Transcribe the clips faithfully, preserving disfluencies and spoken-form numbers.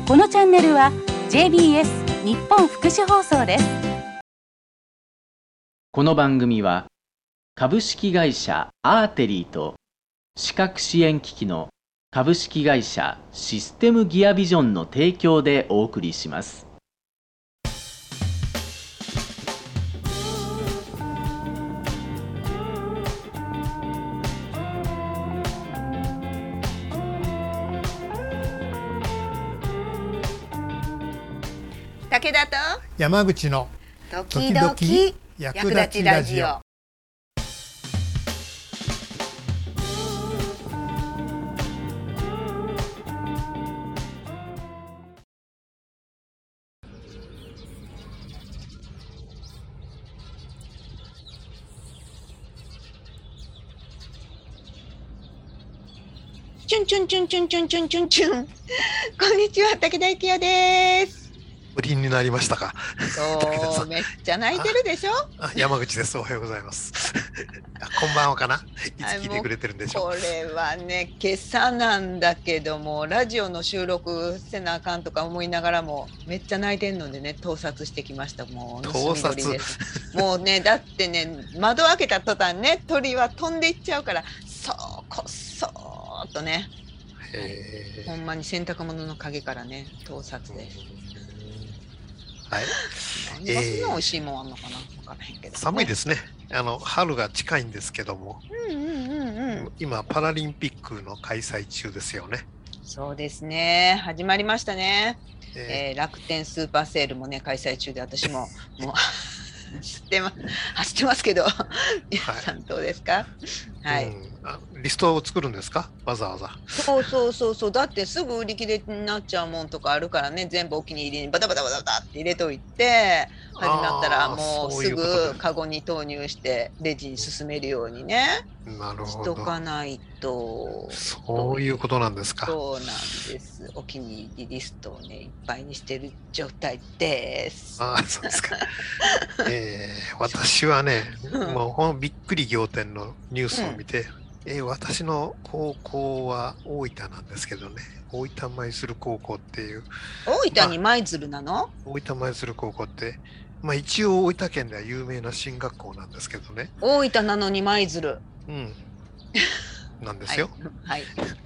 このチャンネルは ジェービーエス 日本福祉放送です。 この番組は株式会社アーテリーと視覚支援機器の株式会社システムギアビジョンの提供でお送りします。 武田と山口の時々役立ちラジオ。チュンチュンチュンチュンチュンチュンチュンチュン。こんにちは、武田幸代です。 不倫になりましたか。 そう、めっちゃ泣いてるでしょ。 あ、山口です。おはようございます。こんばんはかな。いつ聞いてくれてるんでしょう。 これはね、今朝なんだけども、ラジオの収録せなあかんとか思いながらも、めっちゃ泣いてんのでね、盗撮してきました。もう盗撮です。もうね、だってね、窓開けた途端ね、鳥は飛んでいっちゃうから、そうこそーっとね。へー、ほんまに洗濯物の陰からね、盗撮です。 はい。 えー、美味しいもんあんのかな、分からへんけど、ね、 寒いですね。あの春が近いんですけども、うんうんうんうん、今パラリンピックの開催中ですよね。 そうですね、始まりましたね。えーえー、楽天スーパーセールもね開催中で、私ももう知ってます走ってますけど、皆さんどうですか。はい、うん、 あ、リストを作るんですか、わざわざ。 そうそうそうそう、だってすぐ売り切れになっちゃうもんとかあるからね、全部お気に入りにバタバタバタバタって入れといて、始まったらもうすぐカゴに投入してレジに進めるようにね、 なるほど、 しとかないと。 そういうことなんですか。 そうなんです。お気に入りリストをねいっぱいにしてる状態です。 ああ、そうですか。えー、私はね、もうこのびっくり仰天のニュースを見て、うん、えー、私の高校は大分なんですけどね、大分舞鶴高校っていう。 大分に舞鶴なの？まあ、 大分舞鶴高校って、まあ、一応大分県では有名な進学校なんですけどね。 大分なのに舞鶴、 うん、なんですよ。 はい、はい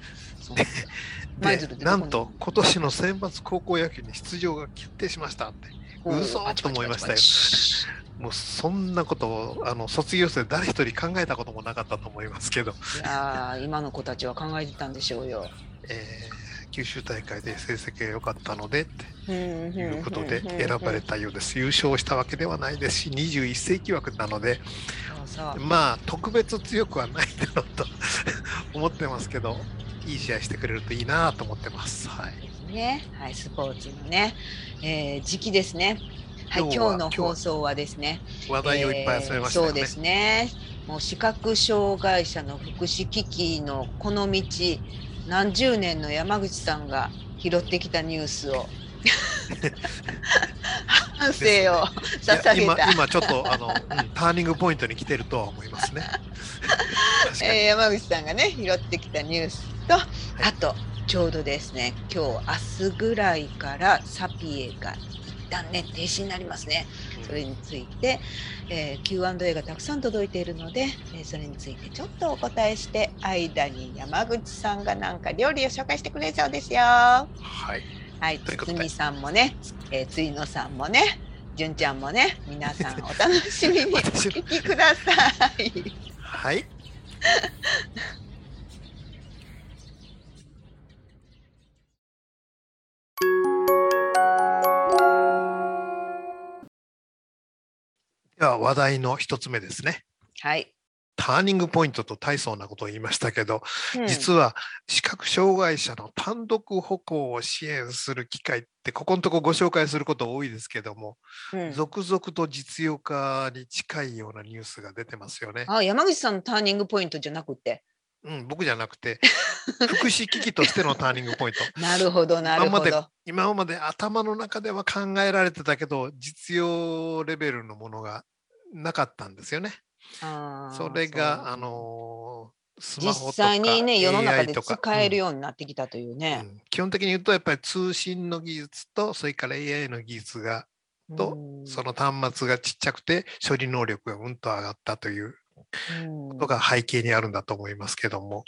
で, でなんと今年の選抜高校野球に出場が決定しましたって、嘘と思いましたよ。もうそんなことをあの卒業生誰一人考えたこともなかったと思いますけど。 いや今の子たちは考えてたんでしょうよ。 えー、九州大会で成績が良かったのでっていうことで選ばれたようです。優勝したわけではないですし、にじゅういっ世紀枠なので、そうそう、まあ特別強くはないだろうと思ってますけど、いい試合してくれるといいなと思ってます。はい。 ですね。はい、スポーツのね、えー、時期ですね。はい、今日の放送はですね、 話題をいっぱい集めましたよね。 そうですね。もう視覚障害者の福祉機器のこの道何十年の山口さんが拾ってきたニュースを反省を捧げた。 今, 今ちょっとあの、うん、ターニングポイントに来てるとは思いますね。 えー、山口さんがね拾ってきたニュースと、はい、あとちょうどですね、今日明日ぐらいからサピエが一旦ね停止になりますね。それについて、えー、キューアンドエー がたくさん届いているので、えー、それについてちょっとお答えして、間に山口さんがなんか料理を紹介してくれそうですよ。はい、はい、堤さんもね、えー、ついのさんもね、純ちゃんもね、皆さんお楽しみにお聞きください。 はい。では話題の一つ目ですね。 はい。 ターニングポイントと大層なことを言いましたけど、うん、実は視覚障害者の単独歩行を支援する機会ってここのところご紹介すること多いですけども、うん、続々と実用化に近いようなニュースが出てますよね。 あ、山口さんのターニングポイントじゃなくて、 うん、僕じゃなくて福祉機器としてのターニングポイント。 なるほどなるほど。 今まで今まで頭の中では考えられてたけど実用レベルのものがなかったんですよね。あ、それがあのスマホとか実際にね、世の中エーアイでとか使えるようになってきたというね。 うんうん、基本的に言うとやっぱり通信の技術とそれから エーアイ の技術がと、 うん、 その端末がちっちゃくて処理能力がうんと上がったということが背景にあるんだと思いますけども、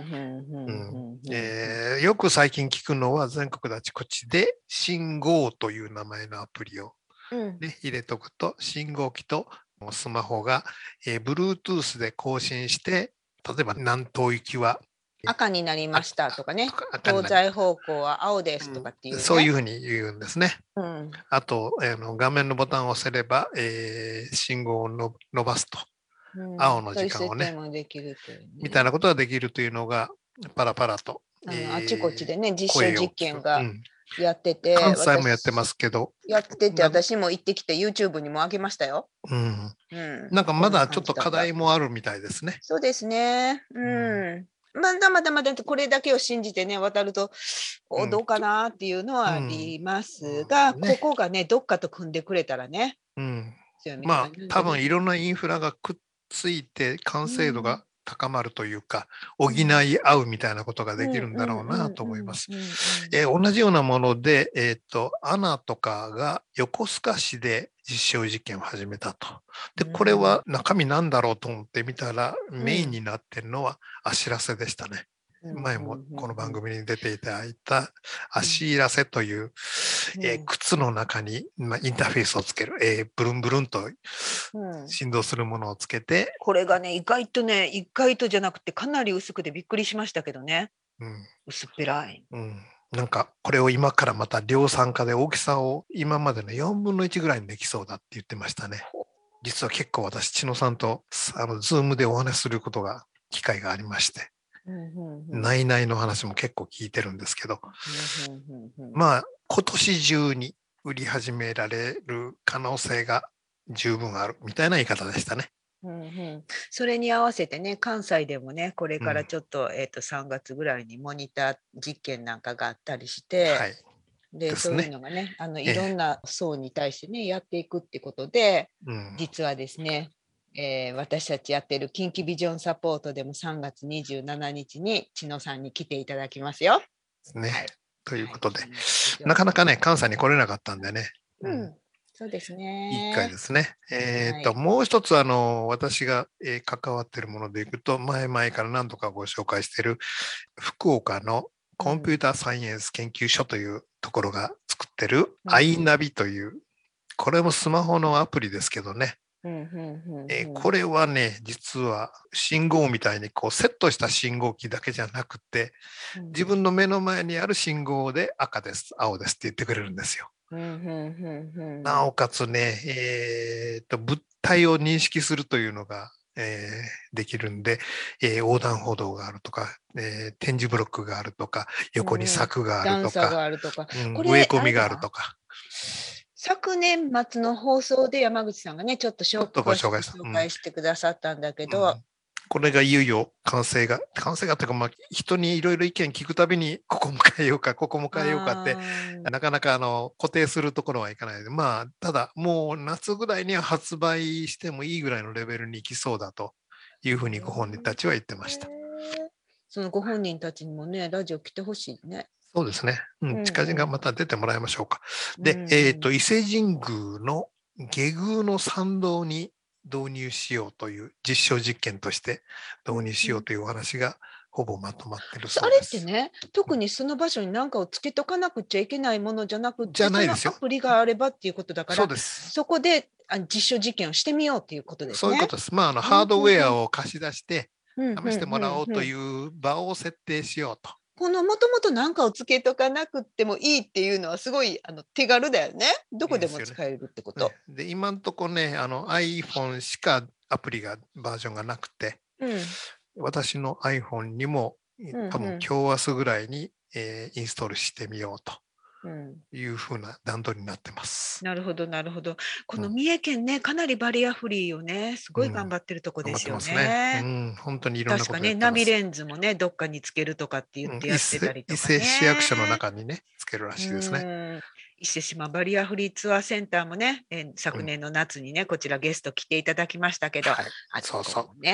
よく最近聞くのは全国であちこちで信号という名前のアプリを、ね、うん、入れとくと信号機とスマホが、えー、Bluetooth で更新して例えば南東行きは赤になりましたとかね、東西方向は青ですとかっていう、ね、 うん、そういうふうに言うんですね。うん、あと、えー、の画面のボタンを押せれば、えー、信号をの伸ばすと、うん、青の時間をね、ねみたいなことができるというのがパラパラと、 あの、えー、あちこちでね実証実験がやってて、 うん、関西もやってますけどやってて私も行ってきて YouTube にも上げましたよ。 うんうん、なんかまだちょっと課題もあるみたいですね。 そうですね。うん。うんまだまだまだこれだけを信じてね渡ると、うん、どうかなっていうのはありますが、うんね、ここがねどっかと組んでくれたらね、 うん、まあ多分いろんなインフラがくっついて完成度が高まるというか、うん、補い合うみたいなことができるんだろうなと思います。同じようなもので、えーと、アナとかが横須賀市で実証実験を始めたと。で、これは中身なんだろうと思ってみたら、うん、メインになってるのはあしらせでしたね。うん、前もこの番組に出ていただいたあしらせという、うんえー、靴の中に、まあ、インターフェースをつける、えー、ブルンブルンと振動するものをつけて、うん、 これがね意外とね意外とじゃなくてかなり薄くてびっくりしましたけどね、うん、薄っぺらい。 うんなんかこれを今からまた量産化で大きさを今までのよんぶんのいちぐらいにできそうだって言ってましたね。実は結構私千野さんとあのズームでお話しすることが機会がありまして、うんうんうん、内々の話も結構聞いてるんですけど、うんうんうんうん、まあ今年中に売り始められる可能性が十分あるみたいな言い方でしたね。 うんうん、それに合わせてね関西でもねこれからちょっと、うんえー、とさんがつぐらいにモニター実験なんかがあったりして、はい、で、ね、そういうのがねあのいろんな層に対してね、えー、やっていくってことで、うん、実はですね、えー、私たちやってる近畿ビジョンサポートでもさんがつにじゅうしちにちに千野さんに来ていただきますよ。 ね、はい、ということで、はい、なかなかね関西に来れなかったんでね。 うん、うんそうですね。 いっかいですね。えー、っと、はい、もう一つ、あの、私が、えー、関わっているものでいくと、前々から何度かご紹介している、福岡のコンピューターサイエンス研究所というところが作ってる、うん、アイナビという、これもスマホのアプリですけどね。これはね、実は信号みたいにこうセットした信号機だけじゃなくて、うん、自分の目の前にある信号で赤です、青ですって言ってくれるんですよ。なおかつね、えー、と物体を認識するというのが、えー、できるんで、えー、横断歩道があるとか、えー、点字ブロックがあるとか、横に柵があるとか、うん、植え込みがあるとか。 昨年末の放送で山口さんがねちょっと紹介紹介してくださったんだけど、うんうん、 これがいよいよ完成が完成がというか、まあ、人にいろいろ意見聞くたびにここも変えようかここも変えようかってなかなかあの固定するところはいかないで、まあただもう夏ぐらいには発売してもいいぐらいのレベルに行きそうだというふうにご本人たちは言ってました。 そのご本人たちにもねラジオ来てほしいね。 そうですね、うん、近々また出てもらいましょうか。うんうん、で、えーと、伊勢神宮の下宮の参道に導入しようという実証実験として導入しようというお話がほぼまとまってるそうです。 あれってね、特にその場所に何かをつけとかなくちゃいけないものじゃなくて、 じゃないですよ。 そのアプリがあればっていうことだから、 そうです。 そこで実証実験をしてみようっていうことですね。 そういうことです。まあ、あのハードウェアを貸し出して試してもらおうという場を設定しようと。 このもともと何かをつけとかなくてもいいっていうのはすごいあの手軽だよね。どこでも使えるってこと。 いいですよね。で、今のところね、あの iPhone しかアプリがバージョンがなくて、うん、私の iPhone にも多分今日明日ぐらいに、えー、インストールしてみようと。いうふうな段取りになってます。 なるほどなるほど。この三重県ね、かなりバリアフリーをねすごい頑張ってるとこですよね。うん、頑張ってますね。うん、 本当にいろんなことやってます。 確かねナビレンズもねどっかにつけるとかって言ってやってたりとかね。 伊勢市役所の中にねつけるらしいですね。 うん伊勢志摩バリアフリーツアーセンターもね、えー、昨年の夏にね、うん、こちらゲスト来ていただきましたけど、はい、あそこもね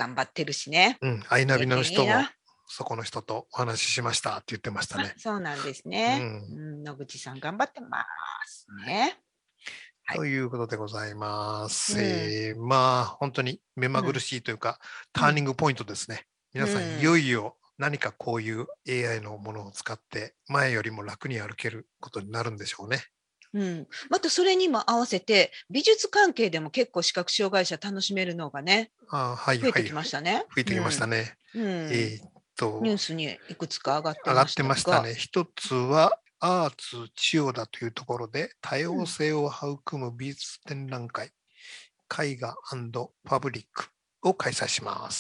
頑張ってるしね。 うん、アイナビの人もそこの人とお話ししましたって言ってましたね。 そうなんですね。うん、野口さん頑張ってますね。 はい、ということでございます。うん、えー、まあ本当に目まぐるしいというか、うん、ターニングポイントですね。皆さん、いよいよ何かこういう エーアイ のものを使って前よりも楽に歩けることになるんでしょうね。 うん、またそれにも合わせて美術関係でも結構視覚障害者楽しめるのがね、 あ、はい、 増えてきましたね。はい、 増えてきましたね。 うんうん、えー、っとニュースにいくつか上がってましたが。 上がってましたね。一つはアーツ千代田というところで多様性を育む美術展覧会、うん、絵画&パブリックを開催します。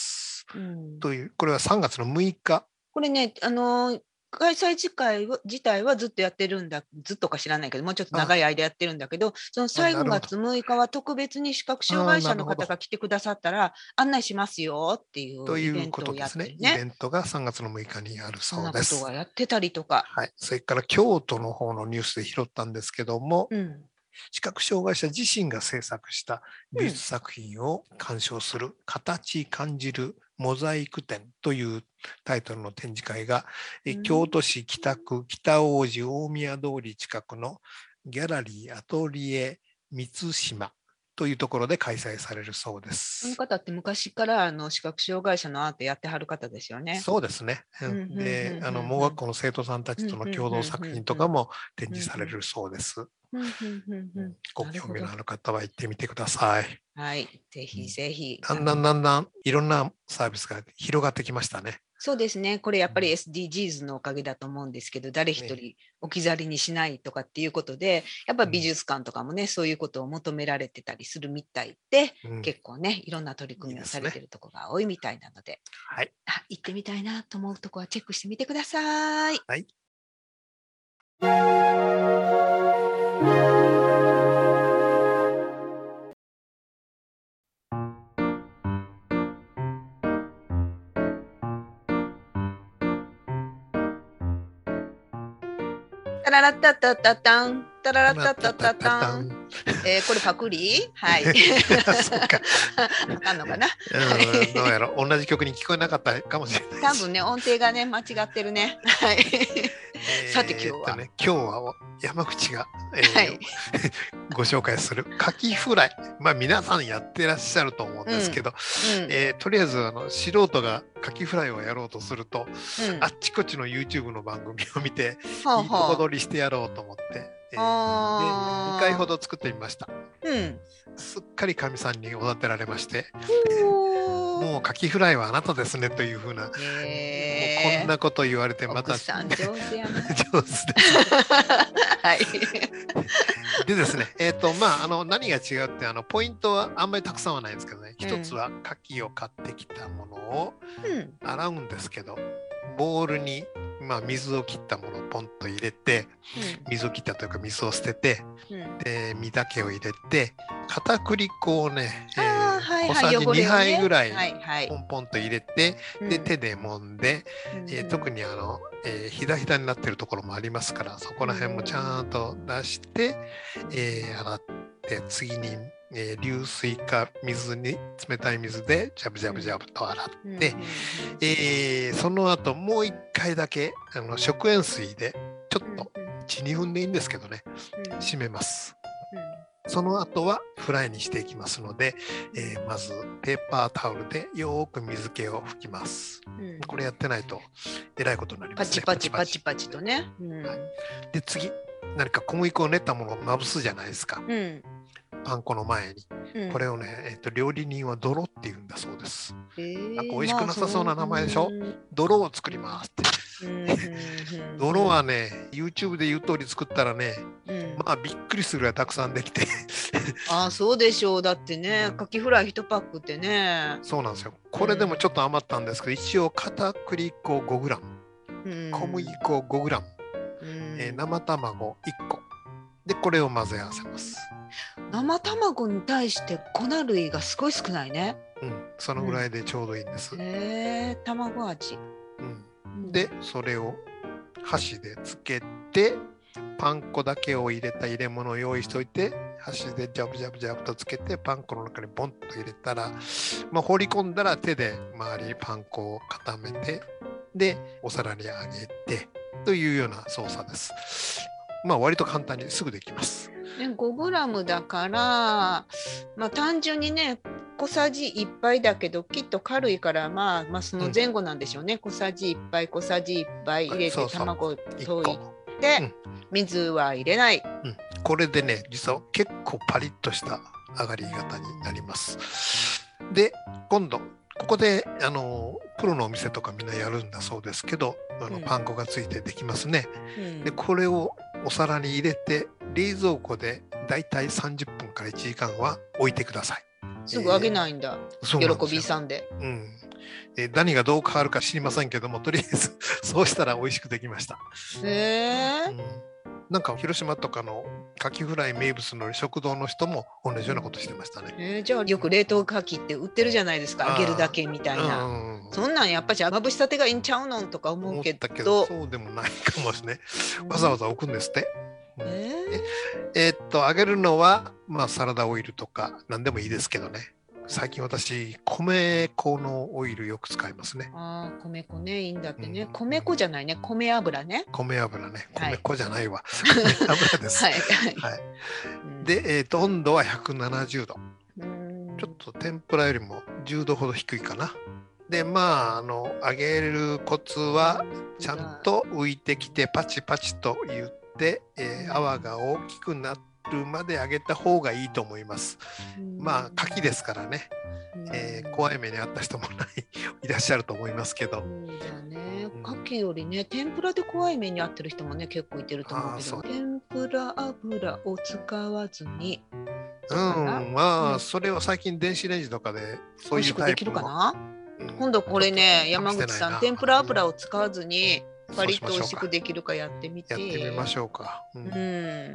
うん、というこれはさんがつのむいか。 これね、あのー開催自体は自体はずっとやってるんだ、ずっとか知らないけど、もうちょっと長い間やってるんだけど、そのさんがつむいかは特別に視覚障害者の方が来てくださったら案内しますよっていうイベントをやってるね。ということですね。 イベントがさんがつのむいかにあるそうです。 そんなことがやってたりとか。 はい。それから京都の方のニュースで拾ったんですけども、うん、視覚障害者自身が制作した美術作品を鑑賞する形感じるモザイク展というタイトルの展示会が、うん、京都市北区北大路大宮通り近くのギャラリーアトリエ三島というところで開催されるそうです。 この方って昔からあの視覚障害者のアートやってはる方ですよね。 そうですね。で、あの盲学校の生徒さんたちとの共同作品とかも展示されるそうです。ご興味のある方は行ってみてください。 はい、ぜひぜひ。 だんだんだんだんいろんなサービスが広がってきましたね。 そうですね。これやっぱり エスディージーズ のおかげだと思うんですけど、誰一人置き去りにしないとかっていうことで、やっぱ美術館とかもね、そういうことを求められてたりするみたいで、うん、結構ね、いろんな取り組みをされてるところが多いみたいなので、いいですね。はい、あ、行ってみたいなと思うところはチェックしてみてください。 はい。 タララッタッタッタッタン、タララッタッタッタッタン。えー、これパクリ？はい。 そうか。 わかんのかな。 うん、どうやら同じ曲に聞こえなかったかもしれない。 多分ね、音程がね間違ってるね。はい。さて今日は、 ね、今日は山口が、えーはい、ご紹介するカキフライ。まあ皆さんやってらっしゃると思うんですけど、うんうん、えー、とりあえずあの素人がカキフライをやろうとすると、うん、あっちこっちの YouTube の番組を見て、はあはあ、いいとこ取りしてやろうと思って、えー、でにかいほど作ってみました。うん、すっかりかみさんにおだてられまして、もうカキフライはあなたですねというふうな、えー、もうこんなこと言われてまた奥さん上手やな上手です。はい。でですね、えっ、ー、とまああの何が違うってあのポイントはあんまりたくさんはないんですけどね、一、うん、つはカキを買ってきたものを洗うんですけど、うん、ボウルにまあ水を切ったものをポンと入れて、うん、水を切ったというか水を捨てて、うん、で身だけを入れて片栗粉をね、えーはいはい、小さじにはいぐらいポンポンと入れて、はいはい、で手で揉んで、うんえー、特にあの、えー、ひだひだになってるところもありますからそこら辺もちゃんと出して、えー、洗って次に、えー、流水か水に冷たい水でジャブジャブジャブと洗って、うんえー、その後もう一回だけあの食塩水でちょっといち、にふんでいいんですけどね締めます。その後はフライにしていきますので、えー、まずペーパータオルでよく水気を拭きます、うん、これやってないとえらいことになりますね。 パチパチパチパチとね、うんはい、で次何か小麦粉を練ったものをまぶすじゃないですか、うん、パン粉の前に、うん、これをね、えーと、料理人は泥って言うんだそうです、えー、なんか美味しくなさそうな名前でしょ、まあ、泥を作りますって泥はね YouTube で言う通り作ったらね、うん、まあびっくりするぐらいたくさんできてああそうでしょう。だってね、うん、カキフライいちパックってね。 そうなんですよ。これでもちょっと余ったんですけど、うん、一応片栗粉 ごグラム、うん、小麦粉 ごグラム、うんえー、生卵いっこでこれを混ぜ合わせます。 生卵に対して粉類がすごい少ないね。 うんそのぐらいでちょうどいいんです、うん、 へえ卵味、 うん、でそれを箸でつけてパン粉だけを入れた入れ物を用意しておいて箸でジャブジャブジャブとつけてパン粉の中にボンと入れたら、まあ、放り込んだら手で周りパン粉を固めて、でお皿にあげてというような操作です。まあ割と簡単にすぐできます。 ごグラムだから、まあ、単純にね小さじいっぱいだけどきっと軽いから、まあ、まあその前後なんでしょうね、うん、小さじいっぱい小さじいっぱい入れて、そうそう卵を溶いて、うん、水は入れない、 うん、これでね実は結構パリッとした上がり方になります。で今度ここであのプロのお店とかみんなやるんだそうですけど、あの、うん、パン粉がついてできますね、うん、でこれをお皿に入れて冷蔵庫でだいたいさんじゅっぷんからいちじかんは置いてください。 すぐ揚げないんだ、えー、喜びさんで、 うんえー、何がどう変わるか知りませんけども、とりあえずそうしたら美味しくできました。 へー、 うん、なんか広島とかのカキフライ名物の食堂の人も同じようなことしてましたね。 えー、じゃあよく冷凍カキって売ってるじゃないですか、揚げるだけみたいな、うん、そんなんやっぱりまぶしたてがいいんちゃうのとか思うけど、 けどそうでもないかもしれない、うん、わざわざ置くんですって。えー、えー、っと揚げるのは、まあ、サラダオイルとか何でもいいですけどね、最近私米粉のオイルよく使いますね。 ああ、米粉ね、いいんだってね、うん、米粉じゃないね、米油ね。 米油ね、米粉じゃないわ、はい、米油です。はい、はい、で、えー、と温度はひゃくななじゅうど、うん、ちょっと天ぷらよりもじゅうどほど低いかな。でまああの揚げるコツはちゃんと浮いてきてパチパチと言ってで、えー、泡が大きくなるまで揚げた方がいいと思います。まあ牡蠣ですからね、えー、怖い目にあった人もないいらっしゃると思いますけど、 そうだね、牡蠣よりね天ぷらで怖い目にあってる人もね結構いてると思うけど、天ぷら油を使わずに、 うん、まあ、うん、それは最近電子レンジとかでそういうタイプもできるかな、うん、今度これね山口さん天ぷら油を使わずにパリッと美味しくできるかやってみて。 やってみましょうか。うんうん、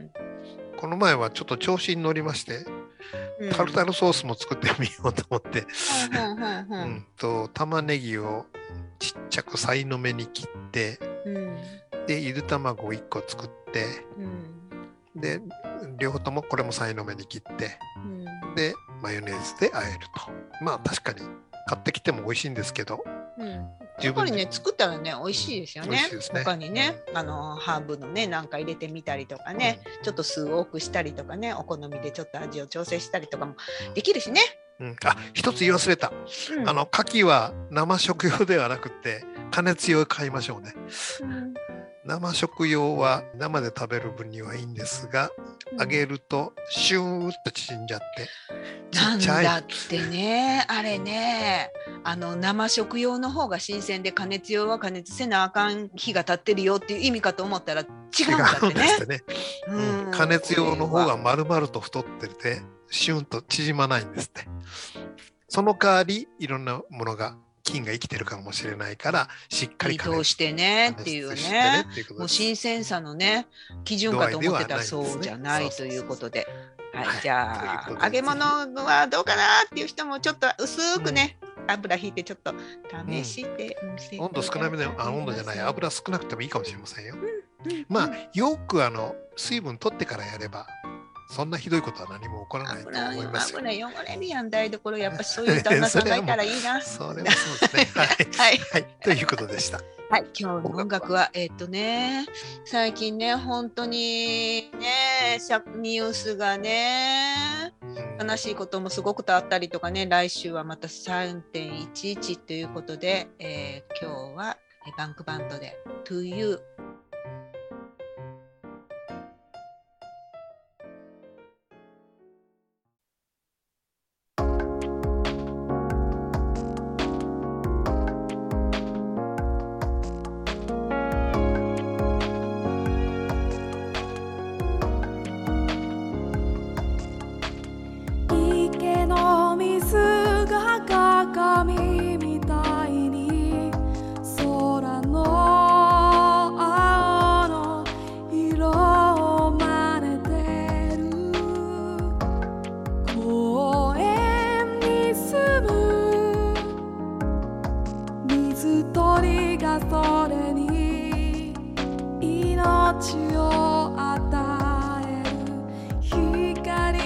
この前はちょっと調子に乗りまして、うん、タルタルソースも作ってみようと思って、うん、と玉ねぎをちっちゃくさいの目に切って、うん、でゆで卵をいっこ作って、うん、で両方ともこれもさいの目に切って、うん、でマヨネーズで和えると。まあ確かに買ってきても美味しいんですけど、うん、 やっぱりね作ったらね美味しいですよね。うん、ですね、他にねあのハーブのねなんか入れてみたりとかね、うん、ちょっと酢を多くしたりとかねお好みでちょっと味を調整したりとかもできるしね。 うん、あ一つ言い忘れた、うん、あの牡蠣は生食用ではなくて加熱用買いましょうね。うん、生食用は生で食べる分にはいいんですが、うん、揚げるとシューッと縮んじゃってちっちゃい。 なんだってねあれねあの生食用の方が新鮮で加熱用は加熱せなあかん日が経ってるよっていう意味かと思ったら違うんだってね。違うんですってね、 うん、加熱用の方が丸々と太っててシュンと縮まないんですって。その代わりいろんなものが菌が生きてるかもしれないからしっかり加熱してねっていうね、もう新鮮さのね基準かと思ってたらそうじゃないということで、はい、じゃあ揚げ物はどうかなっていう人もちょっと薄くね、うん、油引いてちょっと試して、 うん、温度少なめであ温度じゃない油少なくてもいいかもしれませんよ。うんうん、まあよくあの水分取ってからやればそんなひどいことは何も起こらないと思いますよ。 油汚れるやん台所やっぱそういう旦那さんがいたらいいな。 それはそうですね。はい、はいはい、ということでした。 はい、今日の音楽はえー、っとね最近ね本当にねニュースがね悲しいこともすごくとあったりとかね、来週はまた さんてんいちいち ということで、えー、今日はバンクバンドで To You命を与える光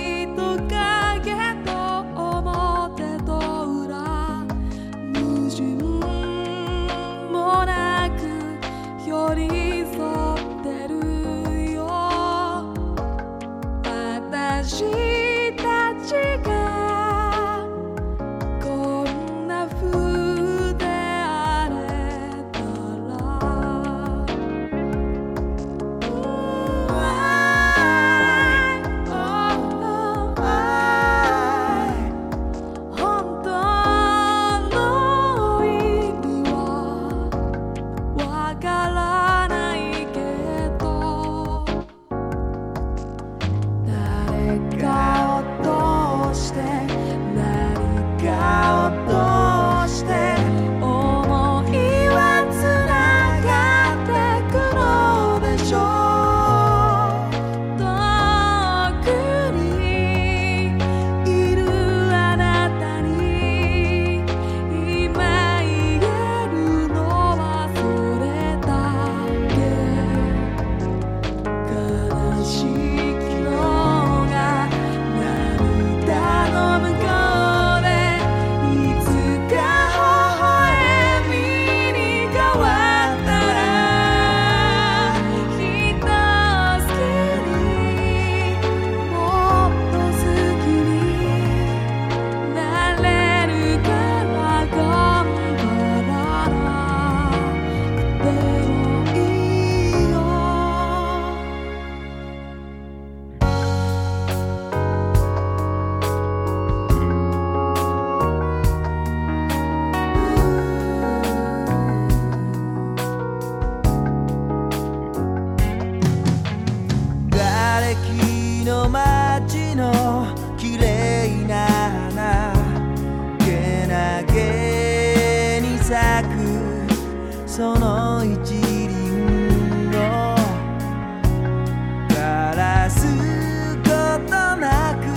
一輪を枯らすことなく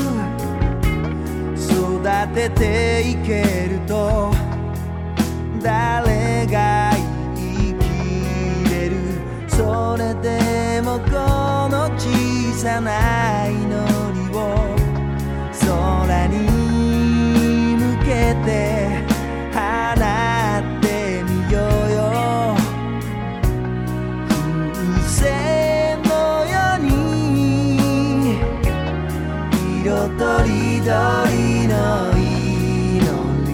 育てていけると誰が生きれる。それでもこの小さな祈りを空に向けて放ってみようよ。風船のように色とりどりの祈り。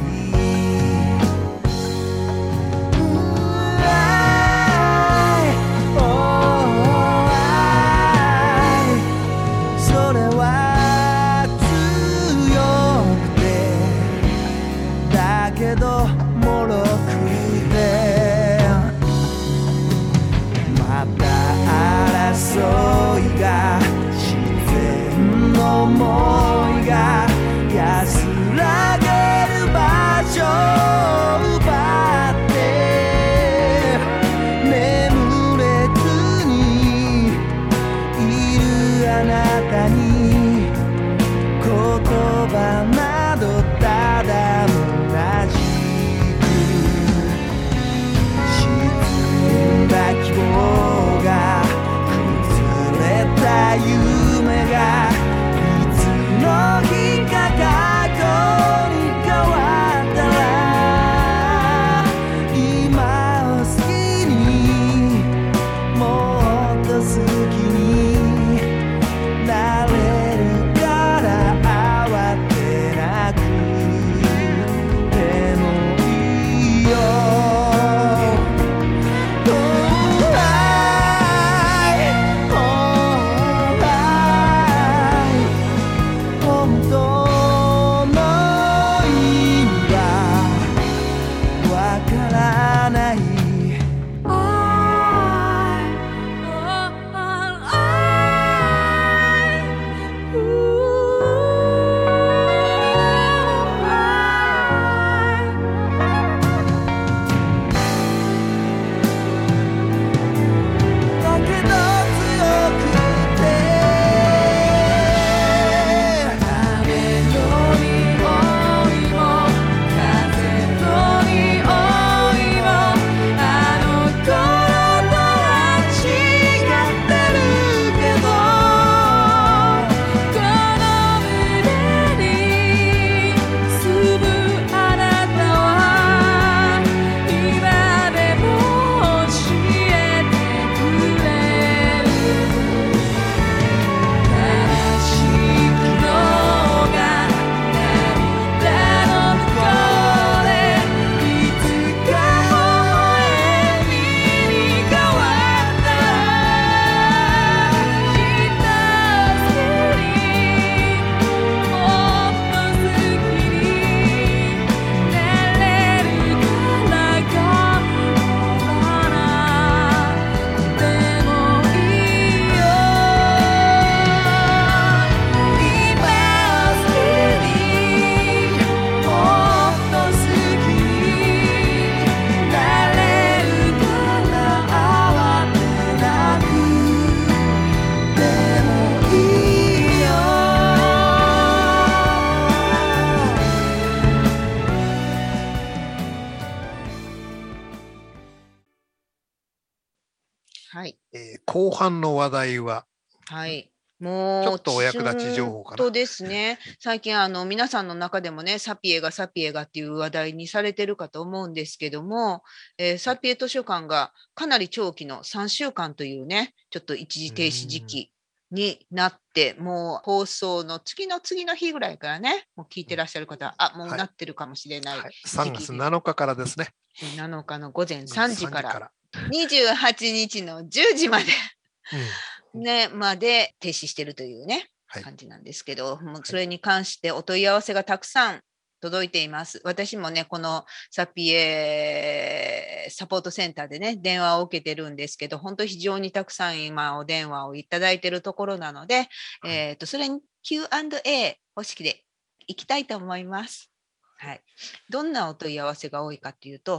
愛、oh、愛、それは強くてだけどもろくて、また争いが自然の想いが安らげる場所を奪って眠れずにいるあなたに言葉などただ虚しく沈んだ希望が崩れた夢がいつの日か過去に変わったら今を好きにもっと好きになれるから慌てなくてもいいよ。Oh、愛、oh、愛、本当の意味がわからない。だけど強くて雨の匂いも風の匂いもあの頃とは違ってるけど、この胸に住むあなたは今でも教えてくれる。悲しきのが涙の向こうでいつか微笑みに変わったらきっと好きにもっと好きになれるから頑張らなくてもいいよ。今を好きにもっと好きになれるから慌てなくてもいいよ。 はい、 えー後半の話題ははい、もうちょっとお役立ち情報かな本当ですね。最近あの皆さんの中でもね、サピエがサピエがっていう話題にされてるかと思うんですけども、えーサピエ図書館がかなり長期のさんしゅうかんというね、ちょっと一時停止時期になって、もう放送の次の次の日ぐらいからね、もう聞いてらっしゃる方は、あ、もうはいなってるかもしれないはい、さんがつなのかからですね。 なのかの午前さんじからさんにじゅうはちにちのじゅうじまでうんね、まで停止してるというね、 はい感じなんですけど、もうそれに関してお問い合わせがたくさん届いています。私もね、このサピエサポートセンターでね、電話を受けてるんですけど、本当非常にたくさん今お電話をいただいているところなので、 はいえっと、それに キューアンドエー 方式でいきたいと思います。はい。どんなお問い合わせが多いかっていうと、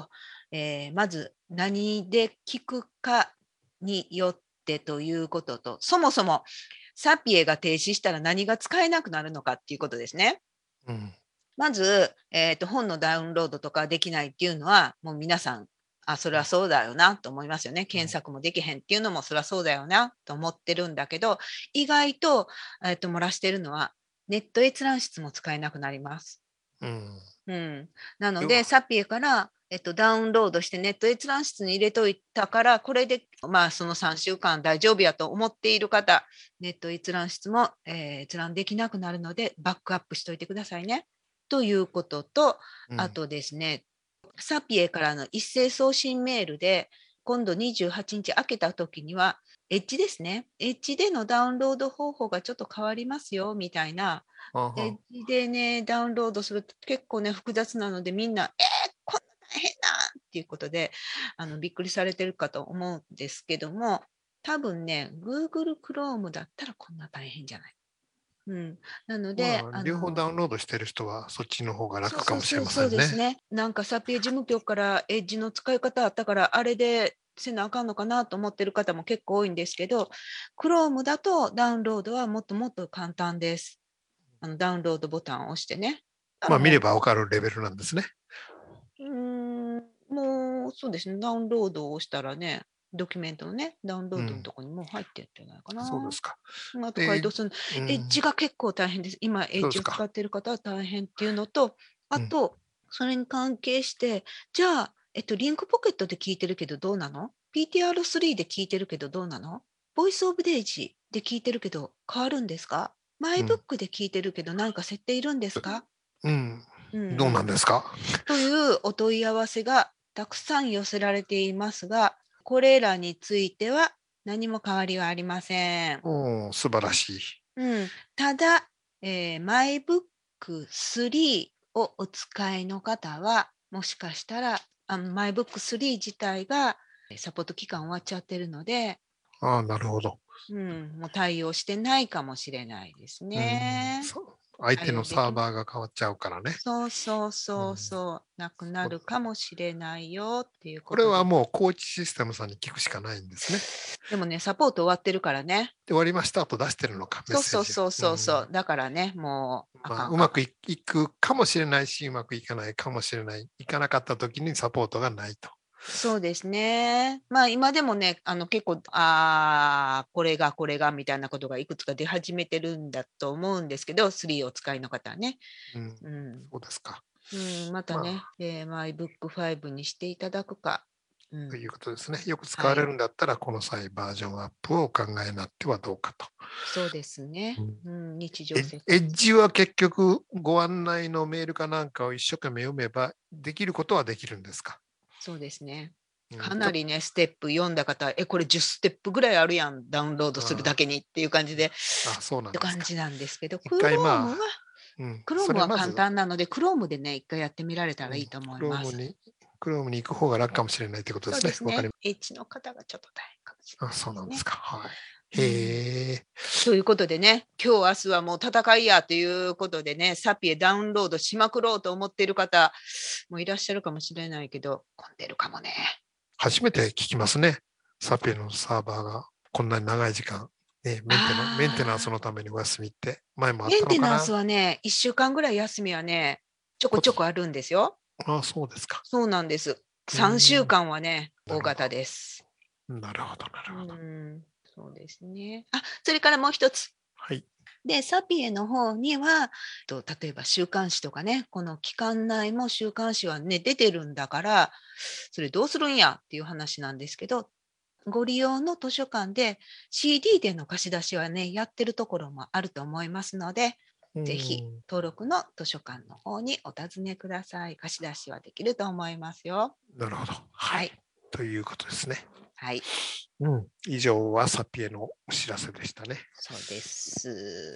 えー、まず何で聞くかによってということと、そもそもサピエが停止したら何が使えなくなるのかっていうことですね。うん、まず、えーと、本のダウンロードとかできないっていうのはもう皆さん、あ、それはそうだよなと思いますよね。検索もできへんっていうのもそれはそうだよなと思ってるんだけど、意外と、えーと、漏らしてるのはネット閲覧室も使えなくなります。うんうん、なのでサピエから、えっと、ダウンロードしてネット閲覧室に入れといたから、これで、まあ、そのさんしゅうかん大丈夫やと思っている方、ネット閲覧室も、えー、閲覧できなくなるのでバックアップしといてくださいねということと、うん、あとですね、サピエからの一斉送信メールで今度にじゅうはちにち開けた時にはエッジですね、エッジでのダウンロード方法がちょっと変わりますよみたいな、エッジでねダウンロードすると結構ね複雑なので、みんなえー、こんな大変なっていうことであのびっくりされてるかと思うんですけども、多分ね Google Chrome だったらこんな大変じゃない。うん、なので、 まあ、両方ダウンロードしてる人はそっちの方が楽かもしれませんね。そうですね。 なんかサピエ事務局からエッジの使い方あったからあれでせなあかんのかなと思ってる方も結構多いんですけど、Chrome だとダウンロードはもっともっと簡単です。あのダウンロードボタンを押してね。 まあ見れば分かるレベルなんですね。 うーん、もうそうですね。ダウンロードを押したらね、ドキュメントのね、ダウンロードのところにもう入ってるんじゃないかな。うん、 そうですか。 あと回答する、えー、エッジが結構大変です。今、エッジを使っている方は大変っていうのと、あと、うん、それに関係して、じゃあ、えっと、リンクポケットで聞いてるけどどうなの？ ピーティーアールスリー で聞いてるけどどうなの？ボイスオブデイジで聞いてるけど変わるんですか？マイブックで聞いてるけど何か設定いるんですか？ うん、うん、どうなんですか？ というお問い合わせがたくさん寄せられていますが、これらについては何も変わりはありません。 おー、素晴らしい。 うん、ただ、えー、MyBook スリーをお使いの方は、もしかしたらあ MyBook スリー自体がサポート期間終わっちゃってるので、 ああ、なるほど。 うん、もう対応してないかもしれないですね。 うん、相手のサーバーが変わっちゃうからね。 そうそうそうそう、うん、なくなるかもしれないよっていうことで。これはもうコーチシステムさんに聞くしかないんですね。 でもね、サポート終わってるからね。 で終わりましたと出してるのか、メッセージ。 そうそうそうそう、うん、だからね、もう、 まあ、うまくいくかもしれないし、うまくいかないかもしれない。いかなかった時にサポートがないと。 そうですね。まあ今でもね、あの結構、ああ、これがこれがみたいなことがいくつか出始めてるんだと思うんですけど、スリーをお使いの方はね。 うん、うん、そうですか。 うん、またね、まあえー、マイブックファイブにしていただくか。 うん、ということですね。よく使われるんだったら、はい、この際バージョンアップをお考えになってはどうかと。 そうですね。うん、日常生活。エッジは結局ご案内のメールかなんかを一生懸命読めばできることはできるんですか？ そうですね。かなりね、ステップ読んだ方、え、これじゅっステップぐらいあるやん、ダウンロードするだけにっていう感じで、 ああそうなんですか。 って感じなんですけど、 一回まあ、 Chrome は、うん、Chrome は簡単なので、Chrome でね、一回やってみられたらいいと思います。 うん、Chrome に、Chrome に行く方が楽かもしれないということですね。 そうですね。H の方がちょっと大変かもしれない、ね。 あ、そうなんですか。はい。へえ、うん。 ということでね、今日明日はもう戦いやということでね、サピエダウンロードしまくろうと思っている方もいらっしゃるかもしれないけど、混んでるかもね。 初めて聞きますね。サピエのサーバーがこんなに長い時間、ね、メンテナ、メンテナンスのためにお休みって前もあったのかな。 メンテナンスはね、いっしゅうかんぐらい休みはね、ちょこちょこあるんですよ。 ああ、そうですか。 そうなんです。さんしゅうかんはね、大型です。 なるほど、なるほど。 うんそうですね。あ、それからもう一つ。 はい。 で、サピエの方には、と例えば週刊誌とかね、この期間内も週刊誌はね、出てるんだから、それどうするんやっていう話なんですけど、ご利用の図書館で シーディー での貸し出しはね、やってるところもあると思いますので、ぜひ登録の図書館の方にお尋ねください。貸し出しはできると思いますよ。 なるほど。はい。はい、ということですね。 はい。 うん、以上はサピエのお知らせでしたね。 そうです。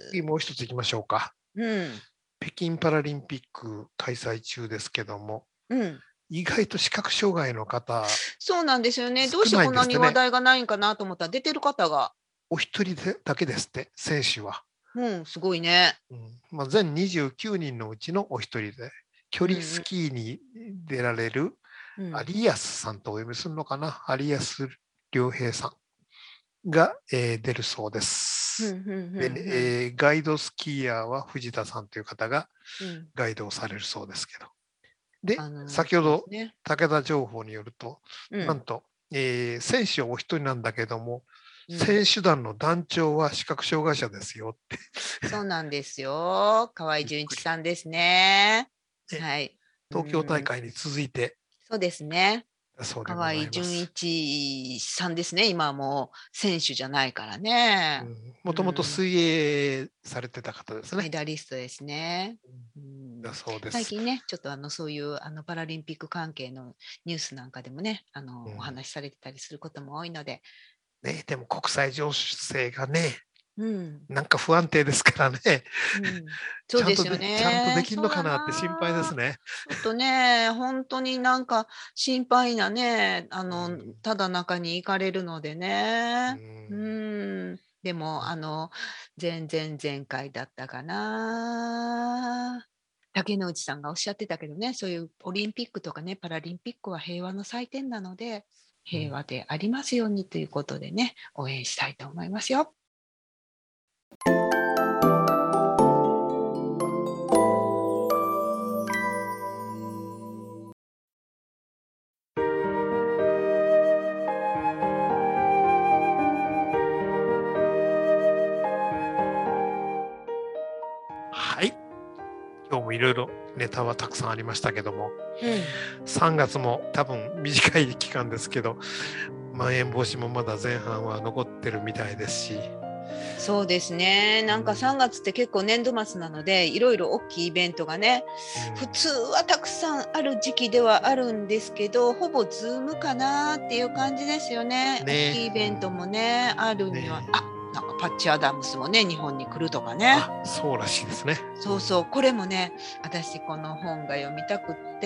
次もう一ついきましょうか。 うん。 北京パラリンピック開催中ですけども、 うん、 意外と視覚障害の方、 そうなんですよね。どうしてこんなに話題がないんかなと思ったら出てる方が。 お一人でだけですって、選手は。 うん、すごいね。 うんまあ、全にじゅうきゅうにんのうちのお一人で、距離スキーに出られるうん、 有安さんとお読みするのかな、有安良平さんが、えー、出るそうです。で、えー、ガイドスキーヤーは藤田さんという方がガイドをされるそうですけど。で、あのー、先ほど、ね、武田情報によると、うん、なんと、えー、選手はお一人なんだけども、うん、選手団の団長は視覚障害者ですよって。 そうなんですよ。河合純一さんですね。はい。 東京大会に続いて。 そうですね。 そうで河合純一さんですね。今はもう選手じゃないからね。 もともと水泳されてた方ですね。 メダリストですね。 うん、だそうです。 最近ね、ちょっとあのそういうあのパラリンピック関係のニュースなんかでもね、あの、うん、お話しされてたりすることも多いので。 ね、でも国際情勢がね、 うん、 なんか不安定ですからね、 うん、そうですよね。 ちゃんとできるのかなって心配ですね。 ちょっとね、本当になんか心配なね、あの、うん、ただ中に行かれるのでね。うん、うん、でもあの前々前回だったかな。竹之内さんがおっしゃってたけどね、そういうオリンピックとかね、パラリンピックは平和の祭典なので、平和でありますようにということでね、応援したいと思いますよ。 はい。今日もいろいろネタはたくさんありましたけども、うん、さんがつも多分短い期間ですけど、まん延防止もまだ前半は残ってるみたいですし。 そうですね。なんかさんがつって結構年度末なので、いろいろ大きいイベントがね、うん、普通はたくさんある時期ではあるんですけど、ほぼズームかなっていう感じですよね。ね、大きいイベントもね、あるには、ね、あ、なんかパッチ・アダムスもね、日本に来るとかね。 あ、そうらしいですね。 そうそう、これもね、私この本が読みたくって、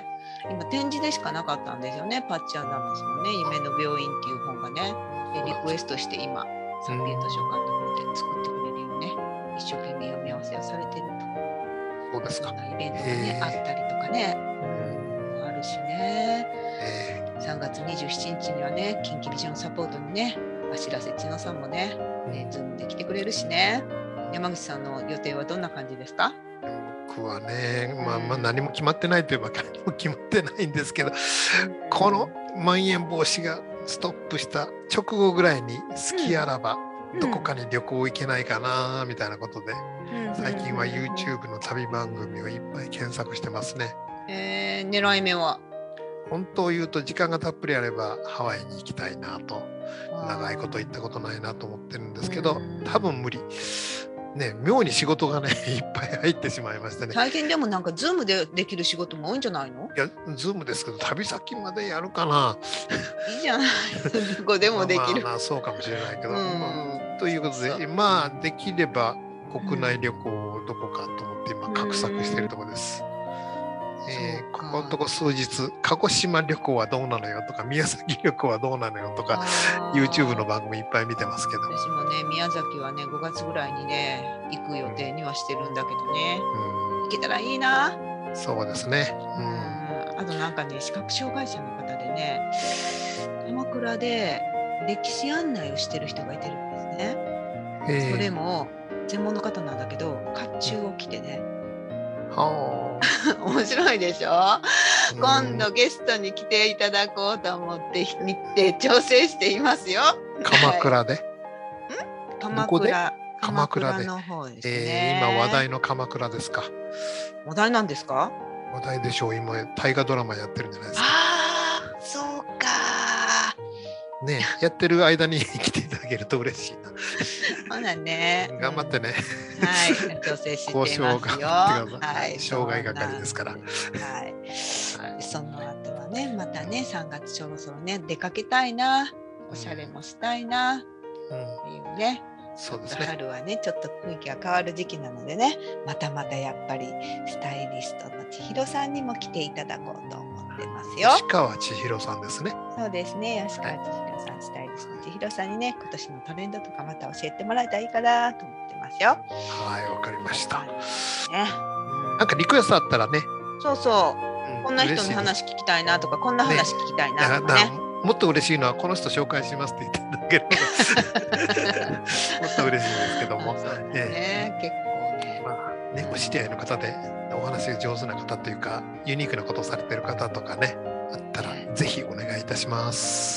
今展示でしかなかったんですよね。パッチ・アダムスのね、夢の病院っていう本がね、リクエストして今、サピエ図書館の方で作ってくれるよね。一生懸命読み合わせをされてると。 そうですか。 そんなイベントがね、あったりとかね、うん、あるしね。さんがつにじゅうしちにちにはね、近畿ビジョンサポートにね、芦良瀬千乃さんもね、ね、ズームで来てくれるしね。山口さんの予定はどんな感じですか？ 僕はね、まあ、まあ何も決まってないといえば何も決まってないんですけど、このまん延防止がストップした直後ぐらいに好きあらばどこかに旅行行けないかなみたいなことで、最近は YouTube の旅番組をいっぱい検索してますね。 えー、狙い目は？ 本当を言うと時間がたっぷりあればハワイに行きたいなと、長いこと行ったことないなと思ってるんですけど、多分無理ね、妙に仕事がねいっぱい入ってしまいましてね。 最近でもなんかズームでできる仕事も多いんじゃないの？ いや、ズームですけど旅先までやるかな。 いいじゃない、どこでもできる。 まあ、まあ、そうかもしれないけど、まあ、ということで、まあできれば国内旅行をどこかと思って今画策しているところです。えー、ここのとこ数日、鹿児島旅行はどうなのよとか、宮崎旅行はどうなのよとか、YouTube の番組いっぱい見てますけど。 私もね、宮崎はね、ごがつぐらいにね、行く予定にはしてるんだけどね、うん、行けたらいいな。 そうですね。 うん、あとなんかね、視覚障害者の方でね、鎌倉で歴史案内をしてる人がいてるんですね。えー、それも専門の方なんだけど、甲冑を着てね。 はあ、面白いでしょ、うん、今度ゲストに来ていただこうと思って日程調整していますよ。 鎌倉で、はい、 鎌倉、 鎌倉での方ですね、 えー、今話題の鎌倉ですか。 話題なんですか？ 話題でしょう。今大河ドラマやってるんじゃないですか。 ああ、そうかね、やってる間に来ていただけると嬉しいな。 そうだね。 頑張ってね。 うん、はい、調整していますよ。 交渉頑張ってください。はい、障害係ですから。はい。 はい、その後はね、またね、さんがつそろそろね、出かけたいな、おしゃれもしたいな、っていうね。 うん、そうですね。 春はね、ちょっと雰囲気が変わる時期なのでね、またまたやっぱりスタイリストの千尋さんにも来ていただこうと思ってますよ。 吉川千尋さんですね。 そうですね、吉川千尋さん、スタイリストの千尋さんにね、今年のトレンドとかまた教えてもらえたらいいかなと思ってますよ。 はい、わかりました。 ね、 なんかリクエストあったらね。 そうそうこんな人の話聞きたいなとか、こんな話聞きたいなとかね。 もっと嬉しいのはこの人紹介しますって言っていただけるもっと嬉しいんですけども、 そうですね、結構ね、 まあね、お知り合いの方でお話が上手な方というかユニークなことをされている方とかねあったらぜひお願いいたします。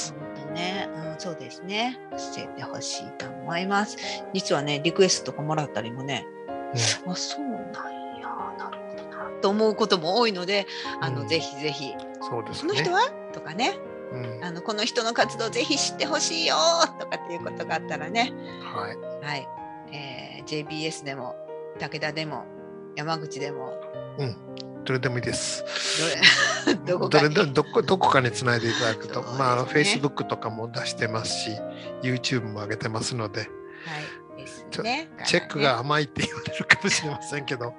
本当ね、うん、そうですね、教えてほしいと思います。実はねリクエストとかもらったりもね、うん、あそうなんや、なるほどなと思うことも多いので、あの、うん、ぜひぜひ、 そうですね、 この人はとかね、うん、あのこの人の活動ぜひ知ってほしいよとかっていうことがあったらね、 はい、 はい、えー、ジェイビーエス でも武田でも山口でも、 うん、どれでもいいです。 どこかにど, れ ど, こどこかにつないでいただくと、ね、まあ Facebook とかも出してますし YouTube も上げてますので、 はいですね、 チェックが甘いって言われるかもしれませんけどどっ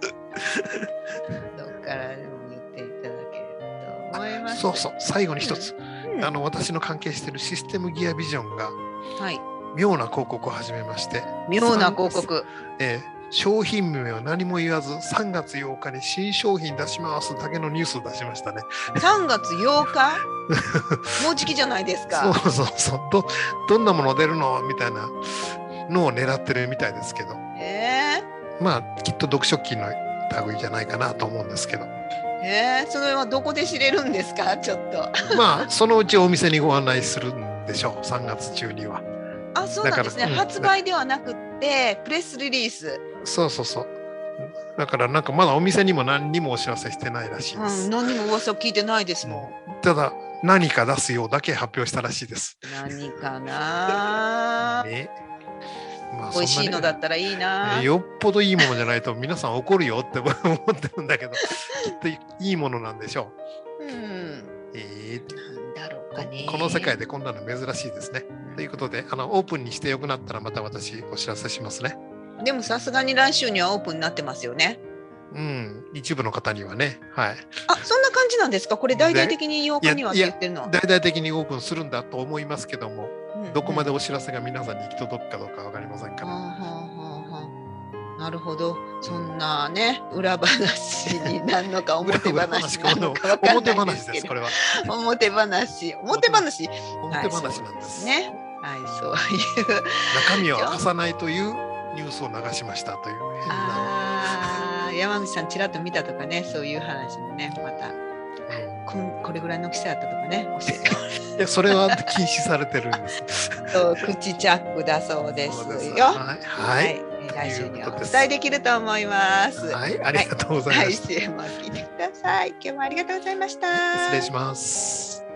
からでも言っていただけると思います。 そうそう、最後に一つ、うん、あの私の関係しているシステムギアビジョンが、 はい、 妙な広告を始めまして、 妙な広告、 えー商品名は何も言わずさんがつようかに新商品出しますだけのニュースを出しましたね。 さんがつようかもうじきじゃないですか。 そうそうそう、 ど, どんなもの出るのみたいなのを狙ってるみたいですけど、 えー、まあきっと読書機の類じゃないかなと思うんですけど、 えー、それはどこで知れるんですか？ちょっとまあそのうちお店にご案内するんでしょう、さんがつ中には。 あ、そうなんですね、うん、発売ではなくってプレスリリース。 そうそうそう、だからなんかまだお店にも何にもお知らせしてないらしいです、 うん、何にも噂聞いてないですもん。ただ何か出すようだけ発表したらしいです。 何かな、ね、まあ、美味しいのだったらいいな。 よっぽどいいものじゃないと皆さん怒るよって思ってるんだけどきっといいものなんでしょう。うん、えー、 なんだろうかね。 この世界でこんなの珍しいですね、うん、ということであのオープンにしてよくなったらまた私お知らせしますね。 でもさすがに来週にはオープンになってますよね。 うん、一部の方にはね、はい。 あ、そんな感じなんですか。これ大々的にようかにはって言ってるのは。 大々的にオープンするんだと思いますけども、うんうん、どこまでお知らせが皆さんに行き届くかどうかわかりませんから。はあはあはあ、なるほど。そんなね、裏話になるのか表話なのかわかんないですけど。表話です、これは。表話、表話。 表話なんですね。はい、そういう中身を明かさないというニュースを流しましたという変な。 あ、山口さんちらっと見たとかね、そういう話もね、また こ, これぐらいの大きさだったとかね、教えていや、それは禁止されてるんですそう、口チャックだそうですよ。 はい、はい、 はい、来週にはお伝えできると思います。 はい、ありがとうございます。 来週も聞いてください。今日もありがとうございました。 失礼します。